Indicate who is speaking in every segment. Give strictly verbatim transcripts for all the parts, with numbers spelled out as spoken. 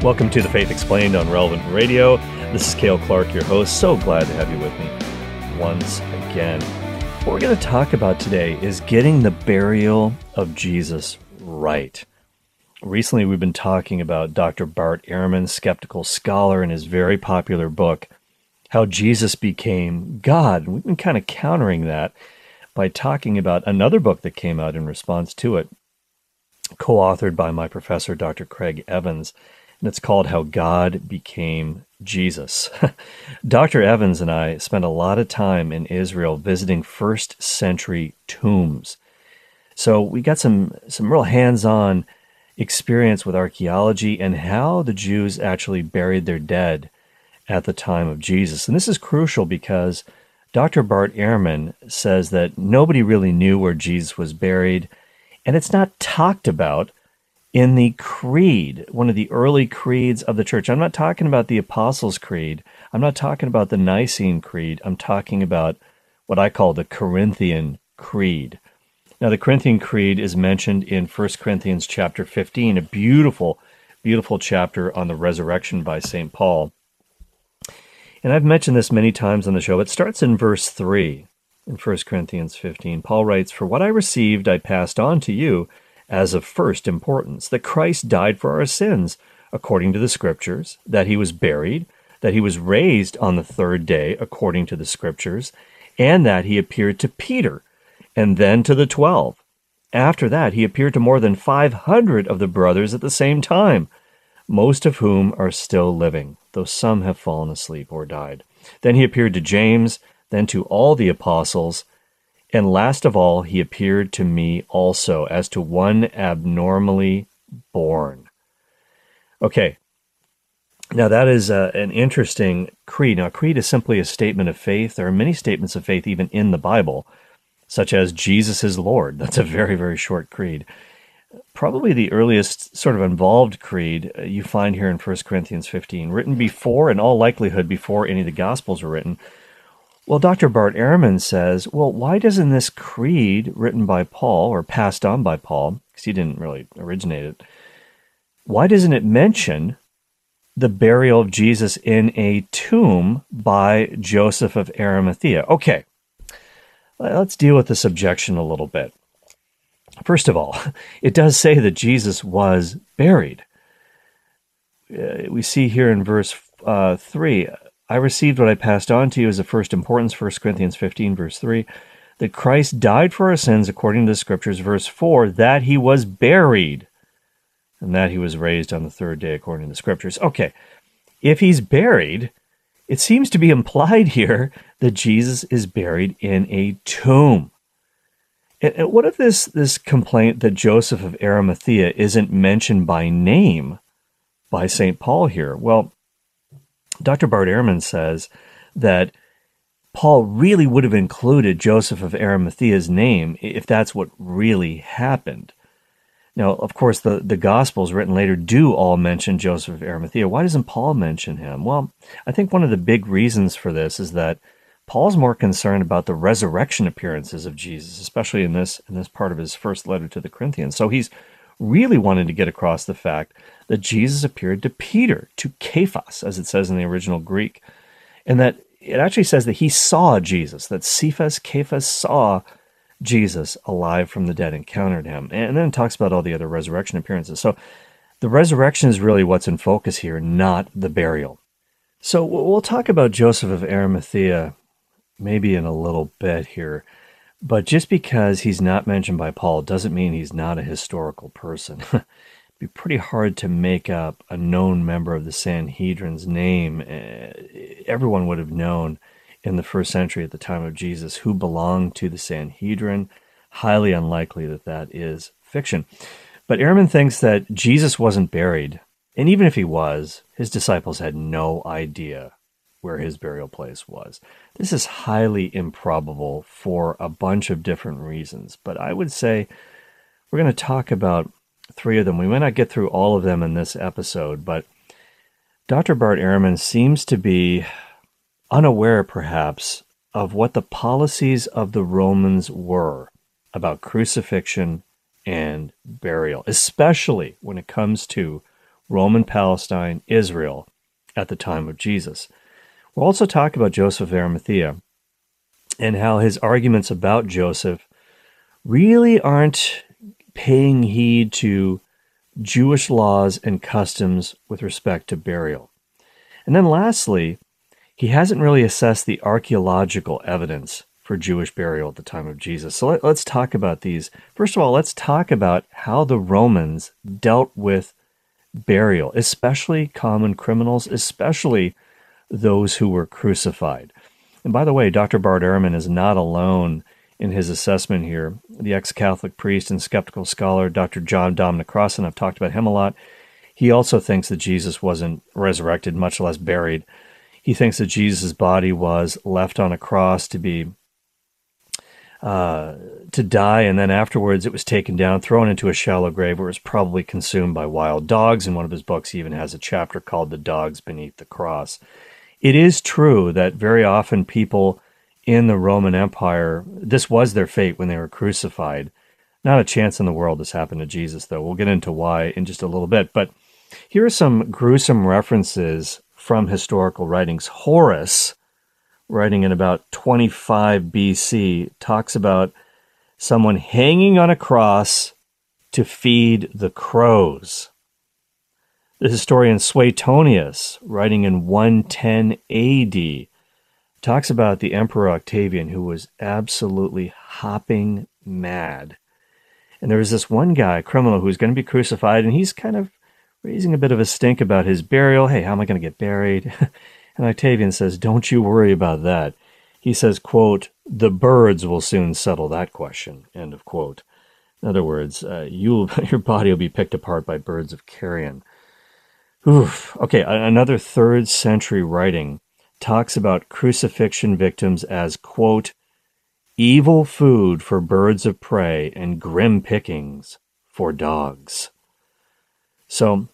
Speaker 1: Welcome to The Faith Explained on Relevant Radio. This is Cale Clark, your host. So glad to have you with me once again. What we're going to talk about today is getting the burial of Jesus right. Recently, we've been talking about Doctor Bart Ehrman, skeptical scholar, in his very popular book, How Jesus Became God. We've been kind of countering that by talking about another book that came out in response to it, co-authored by my professor, Doctor Craig Evans, and it's called How God Became Jesus. Doctor Evans and I spent a lot of time in Israel visiting first century tombs. So we got some, some real hands-on experience with archaeology and how the Jews actually buried their dead at the time of Jesus. And this is crucial because Doctor Bart Ehrman says that nobody really knew where Jesus was buried, and it's not talked about in the creed, one of the early creeds of the church. I'm not talking about the Apostles' Creed. I'm not talking about the Nicene Creed. I'm talking about what I call the Corinthian Creed. Now, the Corinthian Creed is mentioned in First Corinthians chapter fifteen, a beautiful, beautiful chapter on the resurrection by Saint Paul. And I've mentioned this many times on the show. It starts in verse three in First Corinthians fifteen. Paul writes, "For what I received I passed on to you as of first importance, that Christ died for our sins, according to the Scriptures, that he was buried, that he was raised on the third day, according to the Scriptures, and that he appeared to Peter, and then to the twelve. After that, he appeared to more than five hundred of the brothers at the same time, most of whom are still living, though some have fallen asleep or died. Then he appeared to James, then to all the apostles, and last of all, he appeared to me also, as to one abnormally born." Okay, now that is uh, an interesting creed. Now, a creed is simply a statement of faith. There are many statements of faith even in the Bible, such as Jesus is Lord. That's a very, very short creed. Probably the earliest sort of involved creed uh, you find here in First Corinthians fifteen, written before, in all likelihood, before any of the Gospels were written. Well, Doctor Bart Ehrman says, well, why doesn't this creed written by Paul, or passed on by Paul, because he didn't really originate it, why doesn't it mention the burial of Jesus in a tomb by Joseph of Arimathea? Okay, let's deal with this objection a little bit. First of all, it does say that Jesus was buried. Uh, we see here in verse uh, three, "I received what I passed on to you as of first importance," First Corinthians fifteen, verse three, "that Christ died for our sins according to the Scriptures," verse four, "that he was buried, and that he was raised on the third day according to the Scriptures." Okay, if he's buried, it seems to be implied here that Jesus is buried in a tomb. And what if this, this complaint that Joseph of Arimathea isn't mentioned by name by Saint Paul here? Well, Doctor Bart Ehrman says that Paul really would have included Joseph of Arimathea's name if that's what really happened. Now, of course, the, the Gospels written later do all mention Joseph of Arimathea. Why doesn't Paul mention him? Well, I think one of the big reasons for this is that Paul's more concerned about the resurrection appearances of Jesus, especially in this, in this part of his first letter to the Corinthians. So he's really wanted to get across the fact that Jesus appeared to Peter, to Cephas, as it says in the original Greek, and that it actually says that he saw Jesus, that Cephas, Cephas saw Jesus alive from the dead, encountered him. And then it talks about all the other resurrection appearances. So the resurrection is really what's in focus here, not the burial. So we'll talk about Joseph of Arimathea maybe in a little bit here. But just because he's not mentioned by Paul doesn't mean he's not a historical person. It'd be pretty hard to make up a known member of the Sanhedrin's name. Everyone would have known in the first century at the time of Jesus who belonged to the Sanhedrin. Highly unlikely that that is fiction. But Ehrman thinks that Jesus wasn't buried. And even if he was, his disciples had no idea where his burial place was. This is highly improbable for a bunch of different reasons, but I would say we're going to talk about three of them. We may not get through all of them in this episode, but Doctor Bart Ehrman seems to be unaware, perhaps, of what the policies of the Romans were about crucifixion and burial, especially when it comes to Roman Palestine, Israel, at the time of Jesus. We'll also talk about Joseph of Arimathea and how his arguments about Joseph really aren't paying heed to Jewish laws and customs with respect to burial. And then lastly, he hasn't really assessed the archaeological evidence for Jewish burial at the time of Jesus. So let, let's talk about these. First of all, let's talk about how the Romans dealt with burial, especially common criminals, especially those who were crucified. And by the way, Doctor Bart Ehrman is not alone in his assessment here. The ex-Catholic priest and skeptical scholar, Doctor John Dominic Crossan, I've talked about him a lot. He also thinks that Jesus wasn't resurrected, much less buried. He thinks that Jesus' body was left on a cross to be uh, to die, and then afterwards it was taken down, thrown into a shallow grave where it was probably consumed by wild dogs. In one of his books, he even has a chapter called The Dogs Beneath the Cross. It is true that very often people in the Roman Empire, this was their fate when they were crucified. Not a chance in the world this happened to Jesus, though. We'll get into why in just a little bit. But here are some gruesome references from historical writings. Horace, writing in about twenty-five B C, talks about someone hanging on a cross to feed the crows. The historian Suetonius, writing in one ten A D, talks about the Emperor Octavian, who was absolutely hopping mad. And there was this one guy, a criminal, who was going to be crucified, and he's kind of raising a bit of a stink about his burial. Hey, how am I going to get buried? And Octavian says, don't you worry about that. He says, quote, the birds will soon settle that question, end of quote. In other words, uh, you'll, your body will be picked apart by birds of carrion. Oof. Okay, another third century writing talks about crucifixion victims as, quote, evil food for birds of prey and grim pickings for dogs. So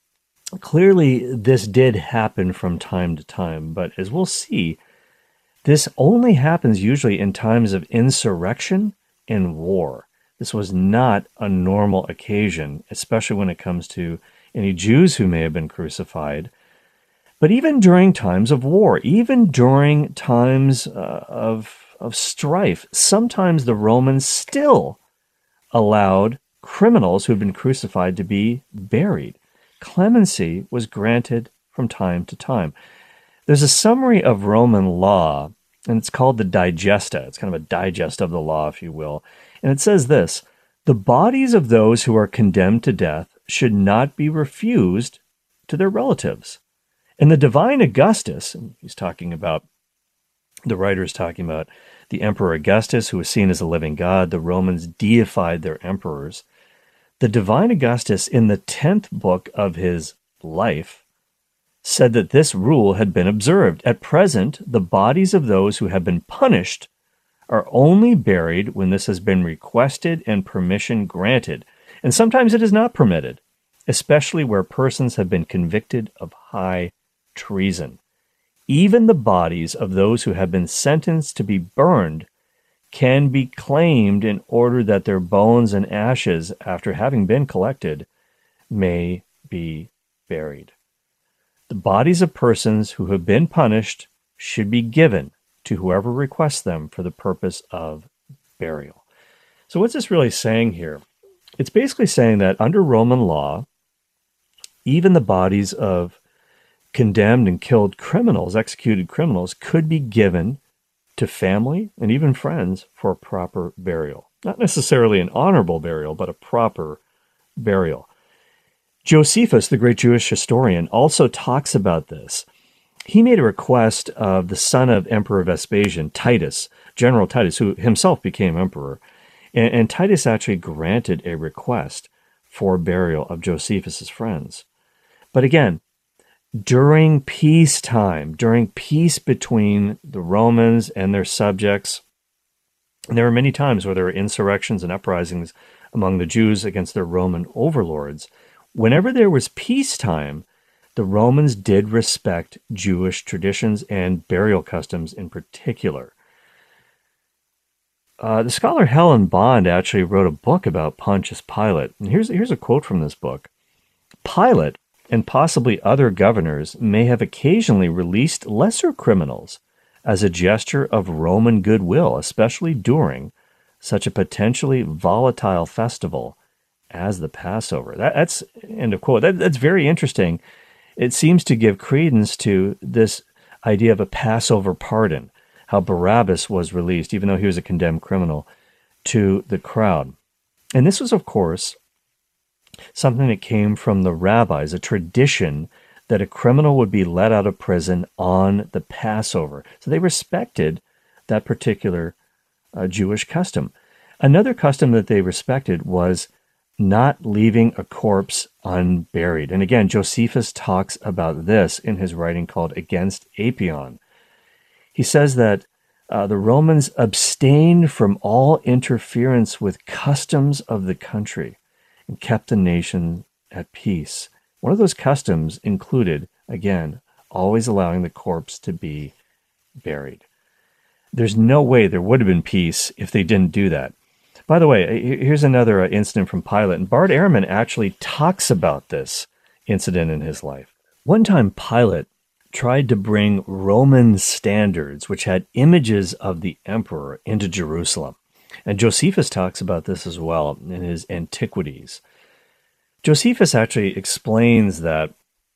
Speaker 1: clearly this did happen from time to time, but as we'll see, this only happens usually in times of insurrection and war. This was not a normal occasion, especially when it comes to any Jews who may have been crucified. But even during times of war, even during times uh, of, of strife, sometimes the Romans still allowed criminals who had been crucified to be buried. Clemency was granted from time to time. There's a summary of Roman law, and it's called the Digesta. It's kind of a digest of the law, if you will. And it says this: the bodies of those who are condemned to death should not be refused to their relatives. And the divine Augustus, and he's talking about, the writer is talking about the Emperor Augustus, who was seen as a living god. The Romans deified their emperors. The divine Augustus, in the tenth book of his life, said that this rule had been observed. At present, the bodies of those who have been punished are only buried when this has been requested and permission granted. And sometimes it is not permitted, especially where persons have been convicted of high treason. Even the bodies of those who have been sentenced to be burned can be claimed in order that their bones and ashes, after having been collected, may be buried. The bodies of persons who have been punished should be given to whoever requests them for the purpose of burial. So what's this really saying here? It's basically saying that under Roman law, even the bodies of condemned and killed criminals, executed criminals, could be given to family and even friends for a proper burial. Not necessarily an honorable burial, but a proper burial. Josephus, the great Jewish historian, also talks about this. He made a request of the son of Emperor Vespasian, Titus, General Titus, who himself became emperor. And, and Titus actually granted a request for burial of Josephus's friends. But again, during peacetime, during peace between the Romans and their subjects, and there were many times where there were insurrections and uprisings among the Jews against their Roman overlords. Whenever there was peacetime, the Romans did respect Jewish traditions and burial customs in particular. Uh, the scholar Helen Bond actually wrote a book about Pontius Pilate. And here's, here's a quote from this book. Pilate, and possibly other governors may have occasionally released lesser criminals as a gesture of Roman goodwill, especially during such a potentially volatile festival as the Passover. That, that's, end of quote. That, that's very interesting. It seems to give credence to this idea of a Passover pardon, how Barabbas was released, even though he was a condemned criminal, to the crowd. And this was, of course, something that came from the rabbis, a tradition that a criminal would be let out of prison on the Passover. So they respected that particular uh, Jewish custom. Another custom that they respected was not leaving a corpse unburied. And again, Josephus talks about this in his writing called Against Apion. He says that uh, the Romans abstained from all interference with customs of the country and kept the nation at peace. One of those customs included, again, always allowing the corpse to be buried. There's no way there would have been peace if they didn't do that. By the way, here's another incident from Pilate, and Bart Ehrman actually talks about this incident in his life. One time, Pilate tried to bring Roman standards, which had images of the emperor, into Jerusalem. And Josephus talks about this as well in his Antiquities. Josephus actually explains that,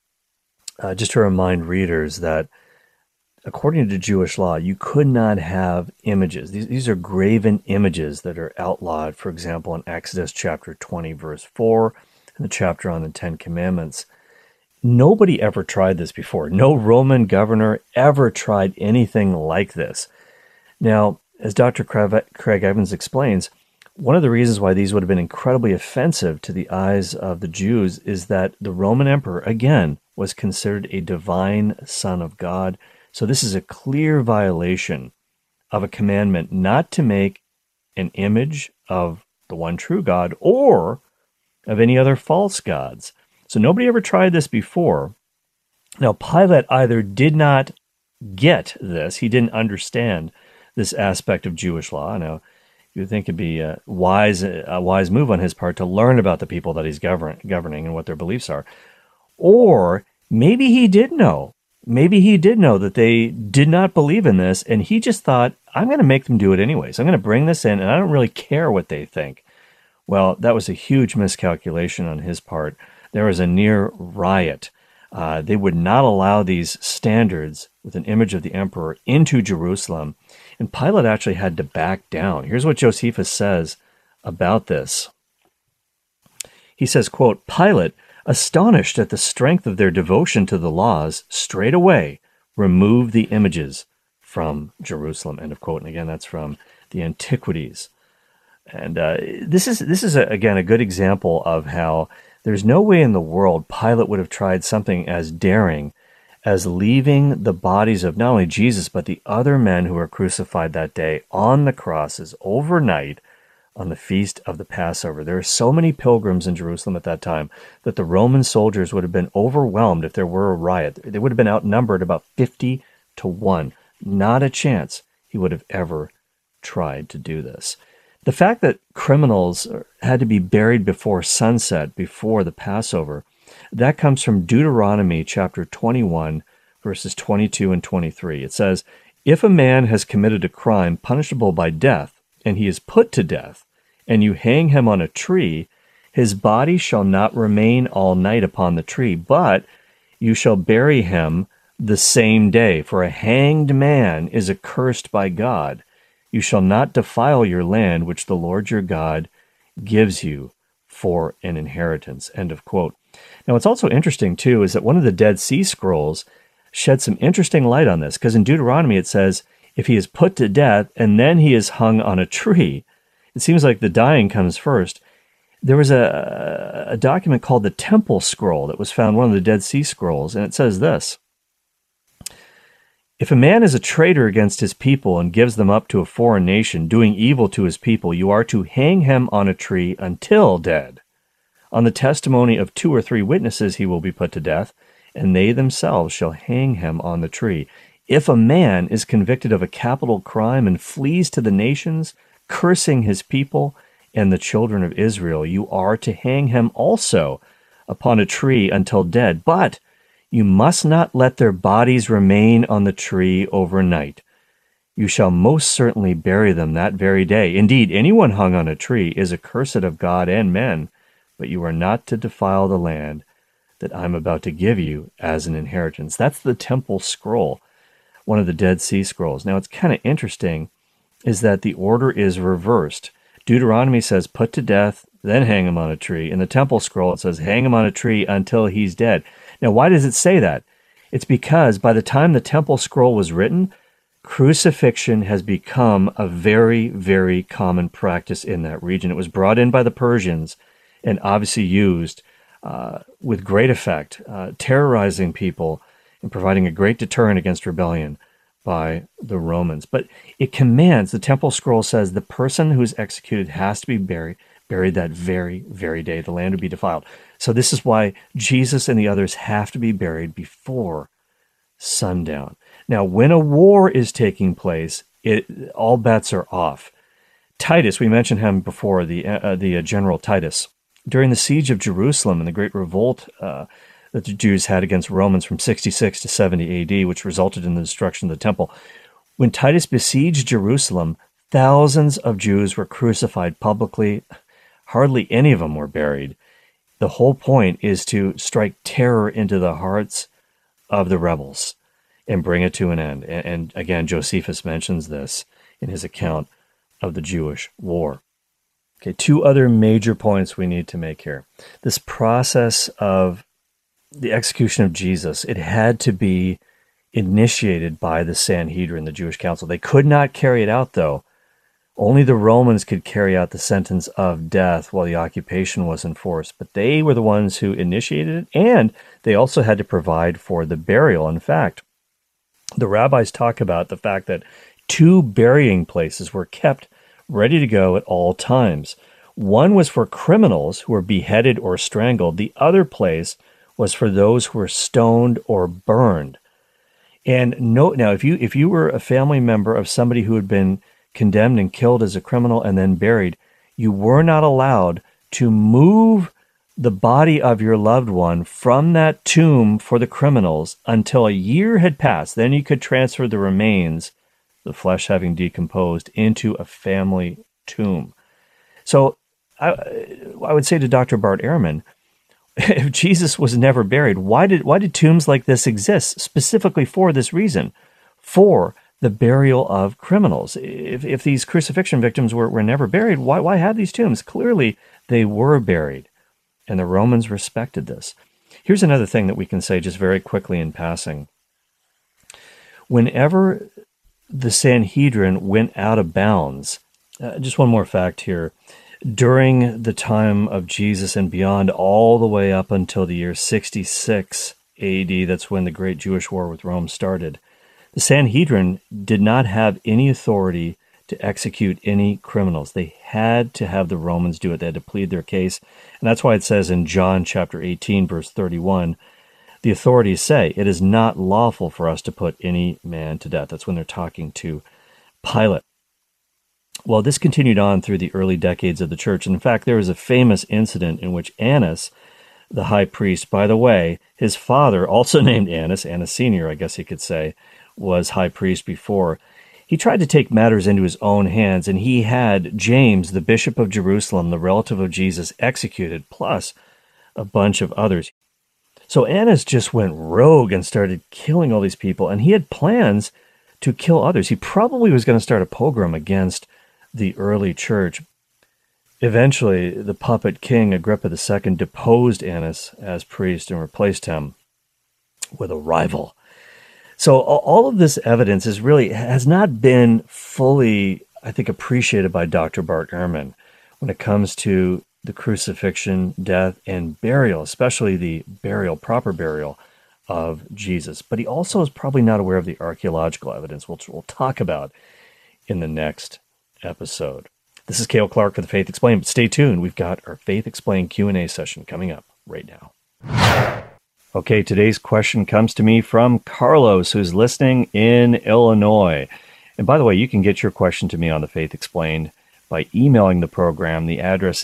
Speaker 1: uh, just to remind readers, that according to Jewish law, you could not have images. These, these are graven images that are outlawed, for example, in Exodus chapter twenty, verse four, and the chapter on the Ten Commandments. Nobody ever tried this before. No Roman governor ever tried anything like this. Now, as Doctor Craig Evans explains, one of the reasons why these would have been incredibly offensive to the eyes of the Jews is that the Roman emperor, again, was considered a divine son of God. So this is a clear violation of a commandment not to make an image of the one true God or of any other false gods. So nobody ever tried this before. Now, Pilate either did not get this, he didn't understand this aspect of Jewish law. Now, you would think it'd be a wise, a wise move on his part to learn about the people that he's govern, governing and what their beliefs are. Or maybe he did know. Maybe he did know that they did not believe in this, and he just thought, I'm going to make them do it anyways. I'm going to bring this in, and I don't really care what they think. Well, that was a huge miscalculation on his part. There was a near riot. Uh, they would not allow these standards with an image of the emperor into Jerusalem, and Pilate actually had to back down. Here's what Josephus says about this. He says, quote, Pilate, astonished at the strength of their devotion to the laws, straightway removed the images from Jerusalem, end of quote. And again, that's from the Antiquities. And uh, this is, this is a, again, a good example of how there's no way in the world Pilate would have tried something as daring as leaving the bodies of not only Jesus, but the other men who were crucified that day on the crosses overnight on the feast of the Passover. There are so many pilgrims in Jerusalem at that time that the Roman soldiers would have been overwhelmed if there were a riot. They would have been outnumbered about fifty to one. Not a chance he would have ever tried to do this. The fact that criminals had to be buried before sunset, before the Passover, that comes from Deuteronomy chapter twenty-one, verses twenty-two and twenty-three. It says, if a man has committed a crime punishable by death, and he is put to death, and you hang him on a tree, his body shall not remain all night upon the tree, but you shall bury him the same day. For a hanged man is accursed by God. You shall not defile your land, which the Lord your God gives you for an inheritance. End of quote. Now, what's also interesting, too, is that one of the Dead Sea Scrolls shed some interesting light on this, because in Deuteronomy it says, if he is put to death and then he is hung on a tree, it seems like the dying comes first. There was a, a document called the Temple Scroll that was found, one of the Dead Sea Scrolls, and it says this. If a man is a traitor against his people and gives them up to a foreign nation, doing evil to his people, you are to hang him on a tree until dead. On the testimony of two or three witnesses he will be put to death, and they themselves shall hang him on the tree. If a man is convicted of a capital crime and flees to the nations, cursing his people and the children of Israel, you are to hang him also upon a tree until dead, but you must not let their bodies remain on the tree overnight. You shall most certainly bury them that very day. Indeed, anyone hung on a tree is accursed of God and men, but you are not to defile the land that I'm about to give you as an inheritance. That's the temple scroll, one of the Dead Sea Scrolls. Now, it's kind of interesting is that the order is reversed. Deuteronomy says, put to death, then hang him on a tree. In the temple scroll, it says, hang him on a tree until he's dead. Now, why does it say that? It's because by the time the temple scroll was written, crucifixion has become a very, very common practice in that region. It was brought in by the Persians and obviously used uh, with great effect, uh, terrorizing people and providing a great deterrent against rebellion by the Romans. But it commands, the temple scroll says, the person who's executed has to be buried, buried that very, very day. The land would be defiled. So this is why Jesus and the others have to be buried before sundown. Now, when a war is taking place, it, all bets are off. Titus, we mentioned him before, the uh, the uh, General Titus. During the siege of Jerusalem and the great revolt uh, that the Jews had against Romans from sixty-six to seventy A D, which resulted in the destruction of the temple, when Titus besieged Jerusalem, thousands of Jews were crucified publicly. Hardly any of them were buried. The whole point is to strike terror into the hearts of the rebels and bring it to an end. And, and again, Josephus mentions this in his account of the Jewish war. Okay, two other major points we need to make here. This process of the execution of Jesus, it had to be initiated by the Sanhedrin, the Jewish council. They could not carry it out, though. Only the Romans could carry out the sentence of death while the occupation was enforced. But they were the ones who initiated it, and they also had to provide for the burial. In fact, the rabbis talk about the fact that two burying places were kept ready to go at all times. One was for criminals who were beheaded or strangled. The other place was for those who were stoned or burned. And no, now, if you if you were a family member of somebody who had been condemned and killed as a criminal and then buried, you were not allowed to move the body of your loved one from that tomb for the criminals until a year had passed. Then you could transfer the remains, the flesh having decomposed, into a family tomb. So I, I would say to Doctor Bart Ehrman, if Jesus was never buried, why did why did tombs like this exist specifically for this reason? For the burial of criminals. If if these crucifixion victims were, were never buried, why why have these tombs? Clearly, they were buried, and the Romans respected this. Here's another thing that we can say just very quickly in passing. Whenever the Sanhedrin went out of bounds, uh, just one more fact here, during the time of Jesus and beyond, all the way up until the year sixty-six A D, that's when the Great Jewish War with Rome started, the Sanhedrin did not have any authority to execute any criminals. They had to have the Romans do it. They had to plead their case. And that's why it says in John chapter eighteen, verse thirty-one, the authorities say, it is not lawful for us to put any man to death. That's when they're talking to Pilate. Well, this continued on through the early decades of the church. And in fact, there was a famous incident in which Annas, the high priest, by the way, his father, also named Annas, Annas Senior, I guess you could say, was high priest before. He tried to take matters into his own hands, and he had James, the bishop of Jerusalem, the relative of Jesus, executed, plus a bunch of others. So Annas just went rogue and started killing all these people, and he had plans to kill others. He probably was going to start a pogrom against the early church. Eventually, the puppet king Agrippa the Second deposed Annas as priest and replaced him with a rival. So all of this evidence is really has not been fully, I think, appreciated by Doctor Bart Ehrman when it comes to the crucifixion, death, and burial, especially the burial, proper burial of Jesus. But he also is probably not aware of the archaeological evidence, which we'll talk about in the next episode. This is Cale Clark for The Faith Explained, but stay tuned. We've got our Faith Explained Q and A session coming up right now. Okay, today's question comes to me from Carlos, who's listening in Illinois. And by the way, you can get your question to me on The Faith Explained by emailing the program. The address is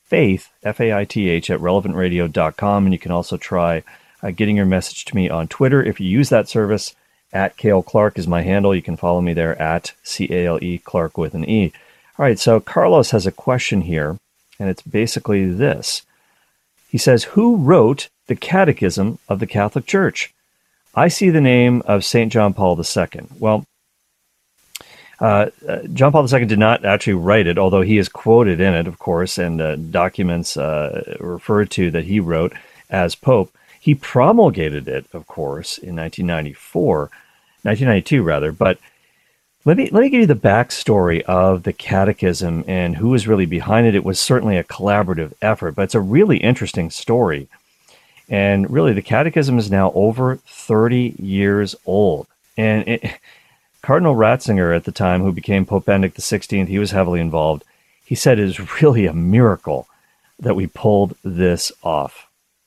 Speaker 1: faith, F A I T H, at relevant radio dot com. And you can also try uh, getting your message to me on Twitter. If you use that service, at Cale Clark is my handle. You can follow me there at C A L E Clark with an E. All right, so Carlos has a question here, and it's basically this. He says, who wrote the Catechism of the Catholic Church? I see the name of Saint John Paul the Second. Well, uh, uh, John Paul the Second did not actually write it, although he is quoted in it, of course, and uh, documents uh, referred to that he wrote as Pope. He promulgated it, of course, in nineteen ninety-four, nineteen ninety-two rather, but Let me let me give you the backstory of the Catechism and who was really behind it. It was certainly a collaborative effort, but it's a really interesting story. And really, the Catechism is now over thirty years old. And it, Cardinal Ratzinger at the time, who became Pope Benedict the sixteenth, he was heavily involved. He said it is really a miracle that we pulled this off.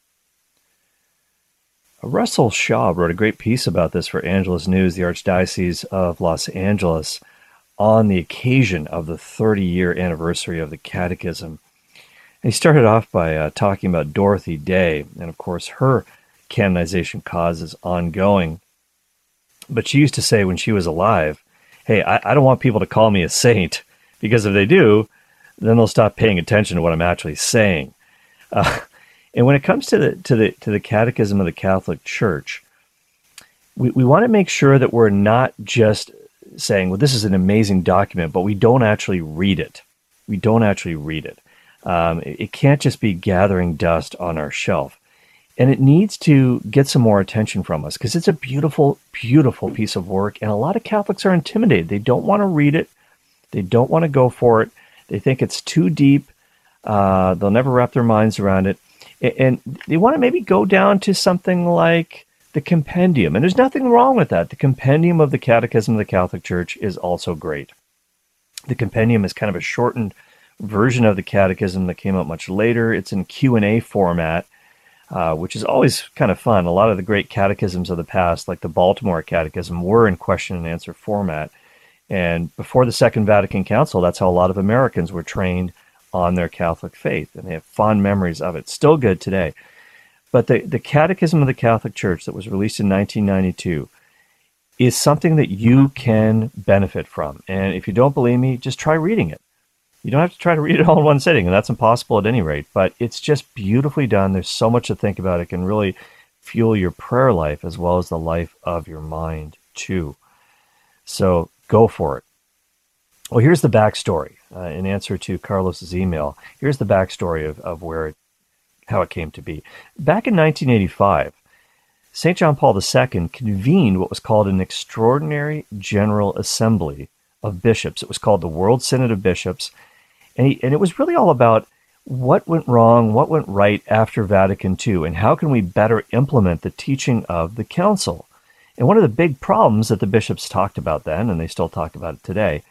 Speaker 1: Russell Shaw wrote a great piece about this for Angeles News, the Archdiocese of Los Angeles, on the occasion of the thirty-year anniversary of the Catechism. And he started off by uh, talking about Dorothy Day, and of course her canonization cause is ongoing. But she used to say when she was alive, hey, I, I don't want people to call me a saint, because if they do, then they'll stop paying attention to what I'm actually saying. Uh, And when it comes to the to the to the Catechism of the Catholic Church, we, we want to make sure that we're not just saying, well, this is an amazing document, but we don't actually read it. We don't actually read it. Um, it, it can't just be gathering dust on our shelf. And it needs to get some more attention from us, because it's a beautiful, beautiful piece of work. And a lot of Catholics are intimidated. They don't want to read it. They don't want to go for it. They think it's too deep. Uh, they'll never wrap their minds around it. And they want to maybe go down to something like the Compendium. And there's nothing wrong with that. The Compendium of the Catechism of the Catholic Church is also great. The Compendium is kind of a shortened version of the Catechism that came out much later. It's in Q and A format, uh, which is always kind of fun. A lot of the great catechisms of the past, like the Baltimore Catechism, were in question and answer format. And before the Second Vatican Council, that's how a lot of Americans were trained on their Catholic faith, and they have fond memories of it. Still good today. But the, the Catechism of the Catholic Church that was released in nineteen ninety-two is something that you can benefit from. And if you don't believe me, just try reading it. You don't have to try to read it all in one sitting, and that's impossible at any rate, but it's just beautifully done. There's so much to think about. It can really fuel your prayer life as well as the life of your mind, too. So go for it. Well, here's the backstory. Uh, in answer to Carlos's email, here's the backstory of, of where it, how it came to be. Back in nineteen eighty-five, Saint John Paul the Second convened what was called an Extraordinary General Assembly of Bishops. It was called the World Synod of Bishops, and, he, and it was really all about what went wrong, what went right after Vatican Two, and how can we better implement the teaching of the Council. And one of the big problems that the bishops talked about then, and they still talk about it today,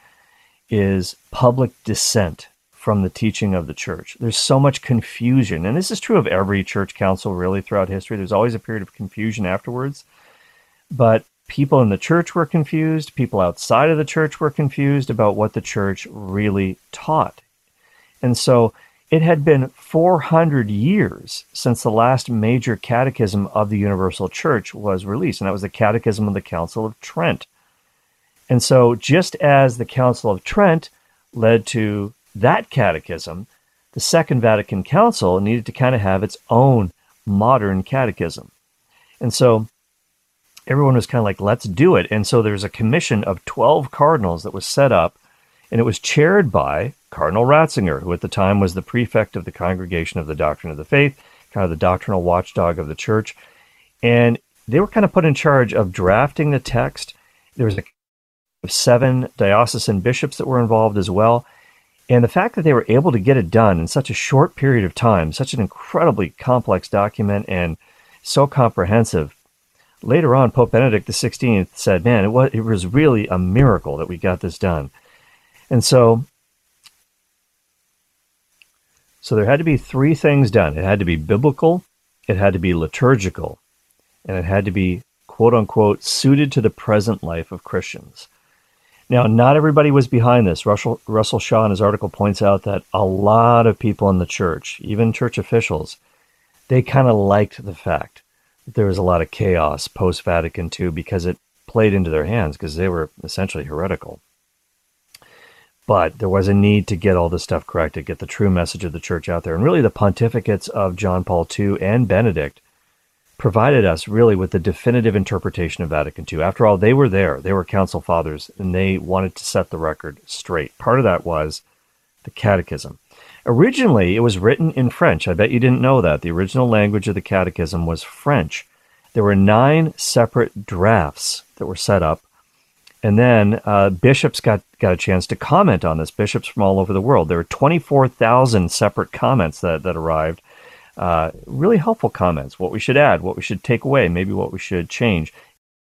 Speaker 1: is public dissent from the teaching of the church. There's so much confusion, and this is true of every church council really throughout history. There's always a period of confusion afterwards, but people in the church were confused. People outside of the church were confused about what the church really taught. And so it had been four hundred years since the last major catechism of the Universal Church was released, and that was the Catechism of the Council of Trent. And so just as the Council of Trent led to that catechism, the Second Vatican Council needed to kind of have its own modern catechism. And so everyone was kind of like, let's do it. And so there's a commission of twelve cardinals that was set up, and it was chaired by Cardinal Ratzinger, who at the time was the prefect of the Congregation of the Doctrine of the Faith, kind of the doctrinal watchdog of the church. And they were kind of put in charge of drafting the text. There was a seven diocesan bishops that were involved as well. And the fact that they were able to get it done in such a short period of time, such an incredibly complex document and so comprehensive, later on, Pope Benedict the sixteenth said, man, it was, it was really a miracle that we got this done. And so, so there had to be three things done. It had to be biblical, it had to be liturgical, and it had to be, quote unquote, suited to the present life of Christians. Now, not everybody was behind this. Russell, Russell Shaw in his article points out that a lot of people in the church, even church officials, they kind of liked the fact that there was a lot of chaos post-Vatican two because it played into their hands because they were essentially heretical. But there was a need to get all this stuff corrected, get the true message of the church out there. And really the pontificates of John Paul the Second and Benedict provided us really with the definitive interpretation of Vatican two. After all, they were there. They were council fathers, and they wanted to set the record straight. Part of that was the Catechism. Originally, it was written in French. I bet you didn't know that. The original language of the Catechism was French. There were nine separate drafts that were set up, and then uh, bishops got, got a chance to comment on this, bishops from all over the world. There were twenty-four thousand separate comments that, that arrived. Uh, really helpful comments, what we should add, what we should take away, maybe what we should change.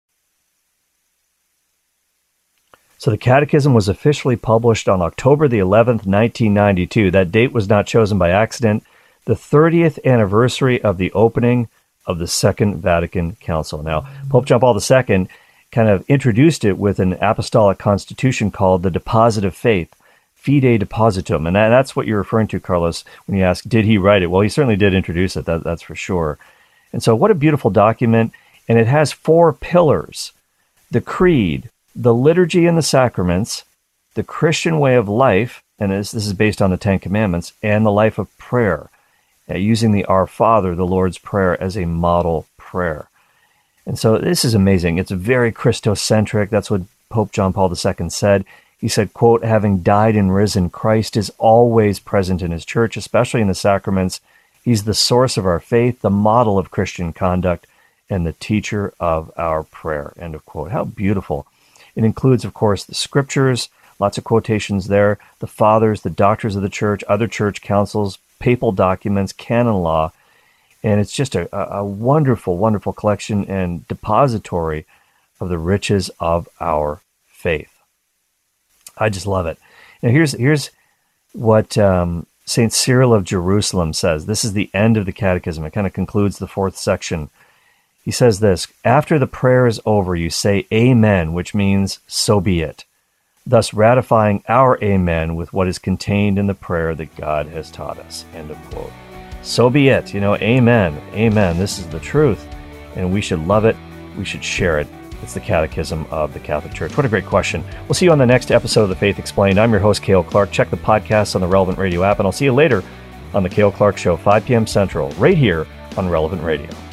Speaker 1: So the Catechism was officially published on October the eleventh, nineteen ninety-two. That date was not chosen by accident. The thirtieth anniversary of the opening of the Second Vatican Council. Now, Pope John Paul the Second kind of introduced it with an apostolic constitution called the Deposit of Faith, Fide Depositum. And that, that's what you're referring to, Carlos, when you ask, did he write it? Well, he certainly did introduce it, that, that's for sure. And so what a beautiful document. And it has four pillars: the creed, the liturgy and the sacraments, the Christian way of life, and this, this is based on the Ten Commandments, and the life of prayer, uh, using the Our Father, the Lord's Prayer, as a model prayer. And so this is amazing. It's very Christocentric. That's what Pope John Paul the Second said. He said, quote, having died and risen, Christ is always present in his church, especially in the sacraments. He's the source of our faith, the model of Christian conduct, and the teacher of our prayer, end of quote. How beautiful. It includes, of course, the scriptures, lots of quotations there, the fathers, the doctors of the church, other church councils, papal documents, canon law. And it's just a, a wonderful, wonderful collection and depository of the riches of our faith. I just love it. Now, here's here's what um, Saint Cyril of Jerusalem says. This is the end of the Catechism. It kind of concludes the fourth section. He says this: after the prayer is over, you say Amen, which means so be it, thus ratifying our Amen with what is contained in the prayer that God has taught us. End of quote. So be it. You know, Amen. Amen. This is the truth, and we should love it. We should share it. It's the Catechism of the Catholic Church. What a great question. We'll see you on the next episode of The Faith Explained. I'm your host, Cale Clark. Check the podcast on the Relevant Radio app, and I'll see you later on The Cale Clark Show, five p.m. Central, right here on Relevant Radio.